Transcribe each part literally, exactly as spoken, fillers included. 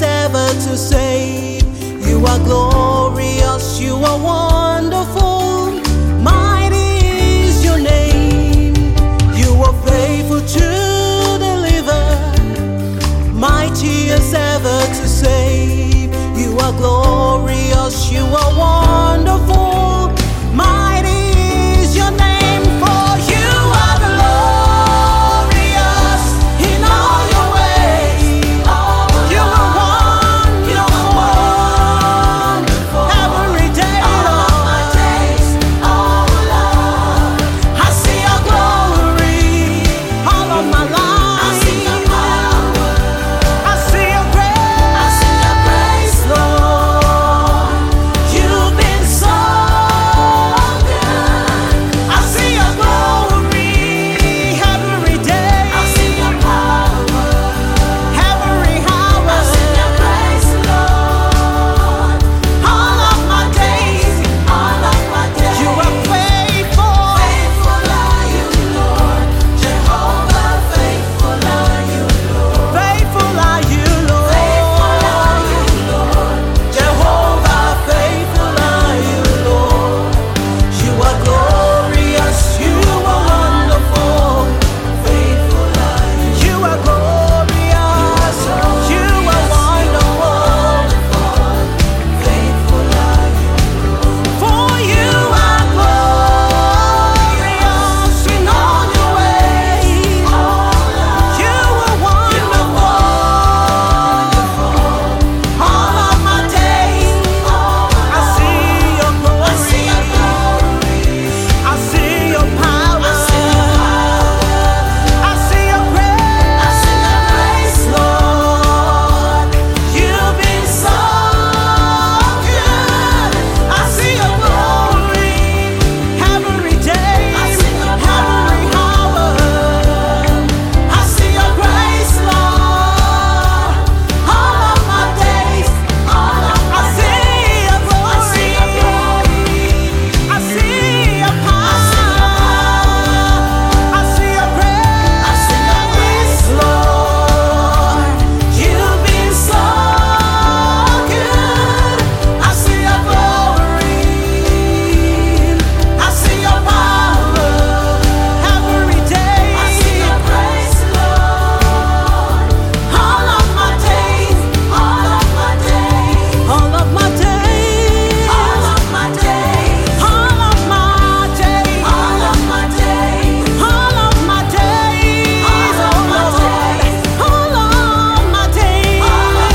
is ever to save. You are glorious, you are wonderful, mighty is your name. You are faithful to deliver, mighty is ever to save. You are glorious, you are wonderful, mighty is your name. For you are glorious in all your ways. You are wonderful every day, Lord. I see your glory all of my life. I see your grace, Lord. You've been so good. I see your glory every day. I see your power every hour. I see your grace, Lord. All of my days, all of my days. You are faithful. Faithful are you, Lord. Jehovah, faithful are you, Lord. Faithful are you, Lord. Faithful are you, Lord. Jehovah, faithful are you, Lord. You are glorious, you are wonderful, faithful are you. You are glorious, you are wonderful, faithful are you. For you are glorious in all your ways. You are wonderful, all of my days. I see your glory, I see your power, I see your grace, Lord. You've been so good. I see your glory every day, every hour. I see your grace, Lord, all of my days. I see your glory, I see your power, I see your grace, Lord. You've been so good. I see your glory, I see your power every day. I see your grace, Lord, all of my days, all of my days, all of my days, all of my days, all of my days, all of my days, all of my days, all of my days, all of my days,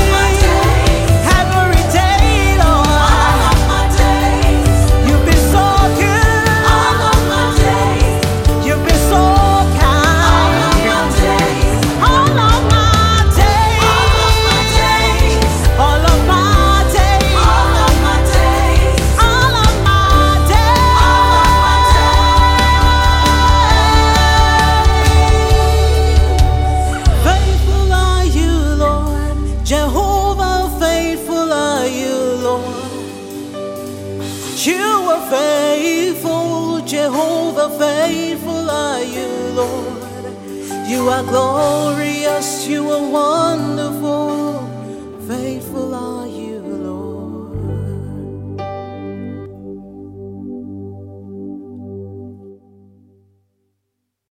every day, Lord. All of my days, you've been so good. All of my days, you've been so kind. All of my days, all of my days, all of my days, all of my days, all of my days. Faithful are you, Lord. Jehovah, faithful are you, Lord. You are faithful, Jehovah, faithful are you, Lord. You are glorious, you are wonderful.